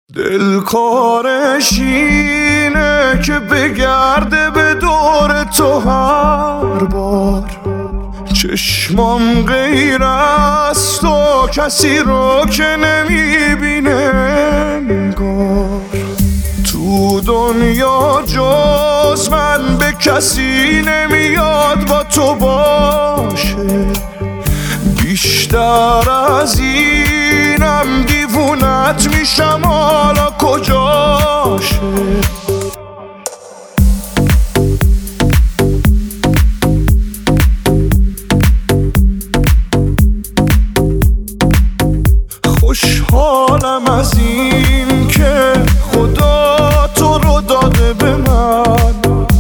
دل کارش اینه که بگرده به دور تو هر بار. چشمام غیر از تو کسی رو که نمیبینه انگار. تو دنیا جز من به کسی نمیاد با تو باشه. بیشتر از اینم دیوونت میشم، حالا کجاشه؟ خوشحالم از این که خدا تو رو داده به من،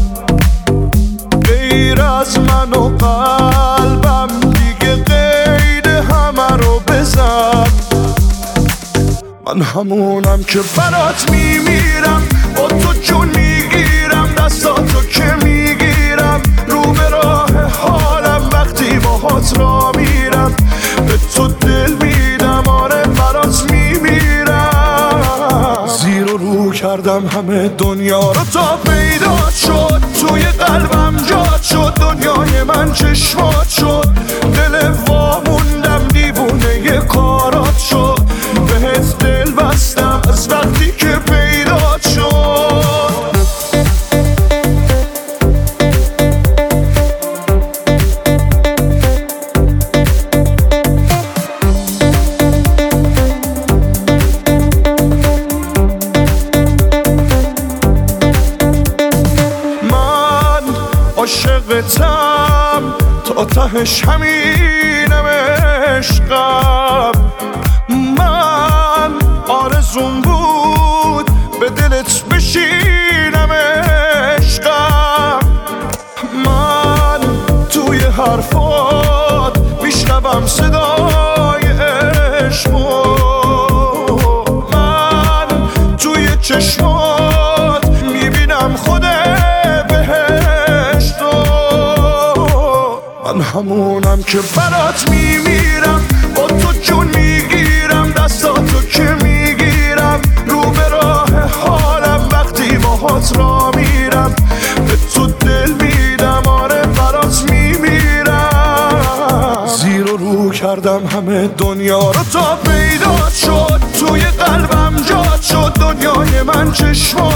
غیر از من و قلبم دیگه قید همه رو بزن. من همونم که برات میمیرم، با تو جون میگیرم، دستاتو که میگیرم، رو به راه حالم وقتی باهات را میرم. به تو دل میدم، آره برات میمیرم. زیر و رو کردم همه دنیا رو تا پیدا شد، توی قلبم جات شد، دنیای من چشمات شد. دل واموندم دیوونه ی کارات شد، بهت دل بستم از وقتی که پیدا شد. من عاشقتم تا تهش همینم عشقم. من آرزوم بود به دلت بشینم عشقم. من توی حرفات میشنوم صدای عشقو، من توی چشمات میبینم خود بهشتو. من همونم که برات میمیرم، با تو جون میگیرم، دستاتو که میگیرم، رو به راه حالم وقتی باهات را میرم. به تو دل میدم، آره برات میمیرم. زیر و رو کردم همه دنیا رو تا پیدا شد، توی قلبم جات شد، دنیای من چشمات